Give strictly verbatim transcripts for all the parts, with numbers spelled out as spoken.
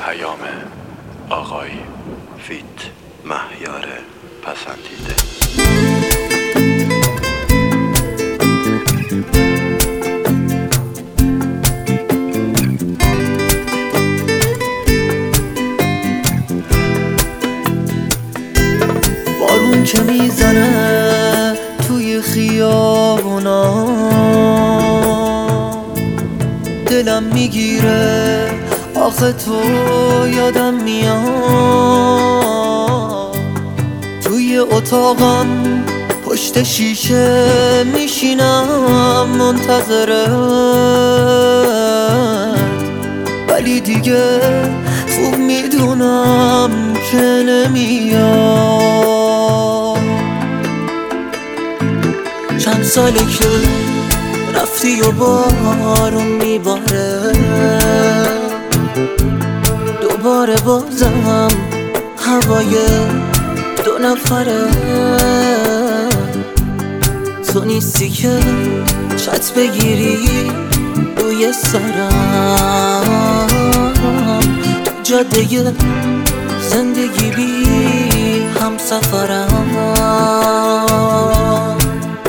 پیام آقای فیت مهیار پسندیده. بارون که میزنه توی خیابونا، دلم میگیره آخه تو یادم میاد. توی اتاقم پشت شیشه میشینم منتظرت، ولی دیگه خوب میدونم که نمیاد. چند ساله که رفتی و بارون میباره، دوباره بازم هوای دو نفره. تو نیستی که چت بگیری روی سرم، تو جاده زندگی بی هم سفرم.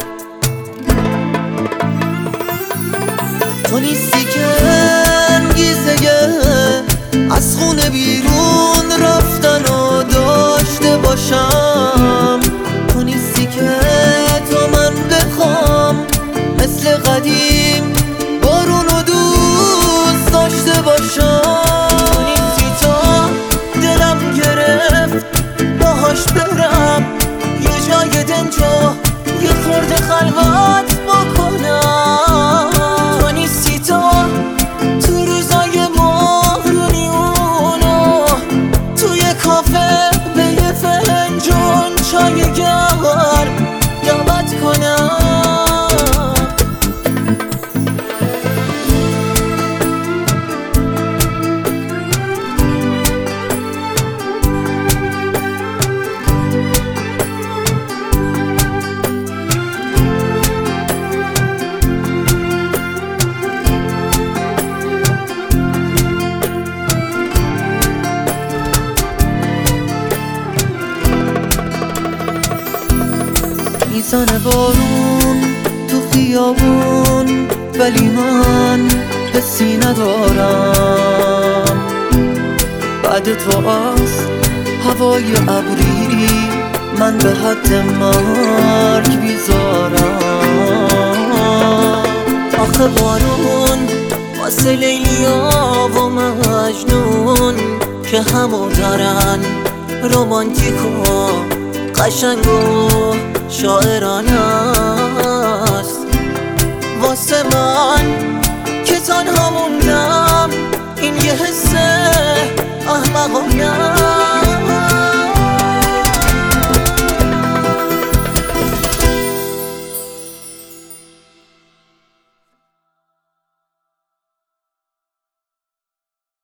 تو نیستی که انگیزه از خونه بیرون رفتن و داشته باشم. تو نیستی که تو من بخوام مثل قدیم بارون و دوست داشته باشم. تو نیستی تا دلم گرفت باهاش برم یه جای دنجا یه خورده خلوت بکنم. تو نیستی تا تو روزای ماهرونی اونو توی کافه به یه فنجون چای گرم دعوت کنم. میزنه بارون تو خیابون، ولی من حسی ندارم. بعد تو از هوای ابری من به حد مرگ بیزارم. آخه بارون واسه لیلیا و مجنون که همو دارن رومانتیک و قشنگ و شاعرانه است. واسه من که تنها موندم